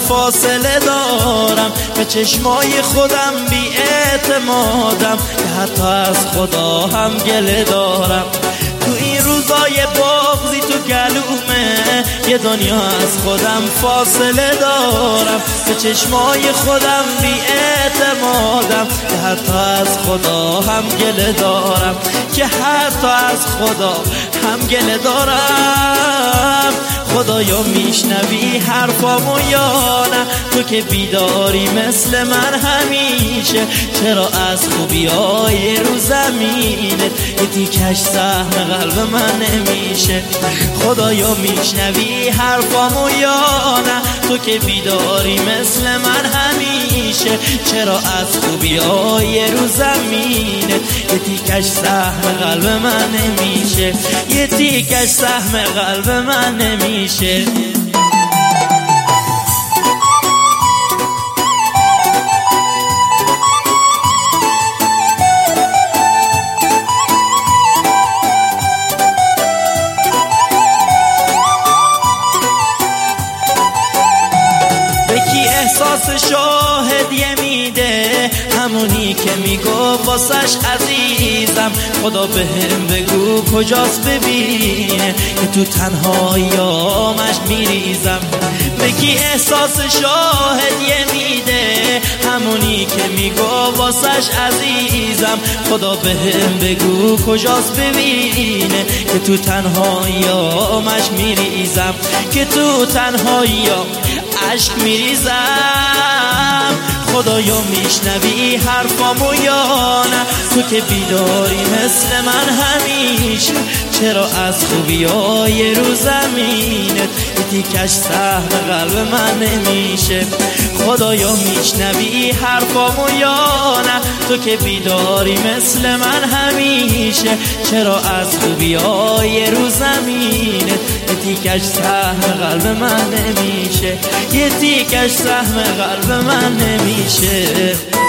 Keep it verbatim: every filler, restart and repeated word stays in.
فاصله دارم، به چشمای خودم بی اعتمادم که حتی از خدا هم گله دارم. تو این روزای بغضی تو گلومه یه دنیا از خودم فاصله دارم، به چشمای خودم بی اعتمادم که حتی از خدا هم گله دارم، که حتی از خدا هم گله دارم. خدایا میشنوی حرفامو یا نه؟ تو که بیداری مثل من همیشه، چرا از خوبیای رو زمینت یه تیکش سهم قلب من نمیشه؟ خدایا میشنوی حرفامو یا نه؟ تو که بیداری مثل من همیشه، چرا از خوبیای رو زمینت یه تیکش سهم قلب من نمیشه؟ یه تیکش سهم قلب من نمیشه. بکی احساس شاهدیه میده، همونی که میگو واسش عزیزم. خدا به هم بگو کجاست ببینه که تو تنهاییامش میریزم. بکی احساس شاهدیه میده، همونی که میگو واسش عزیزم. خدا به هم بگو کجاست ببینه که تو تنهاییامش میریزم، که تو تنهاییام عشق میریزم. خدایا میشنوی حرفامو یا نه؟ تو که بیداری مثل من همیشه، چرا از خوبیای رو زمینت یه تیکش سهم قلب من نمیشه؟ خدایا میشنوی حرفامو یا نه؟ تو که بیداری مثل من همیشه، چرا از خوبیای رو زمینت یه تیکش سهم قلب من نمیشه؟ یه تیکش سهم قلب من نمیشه.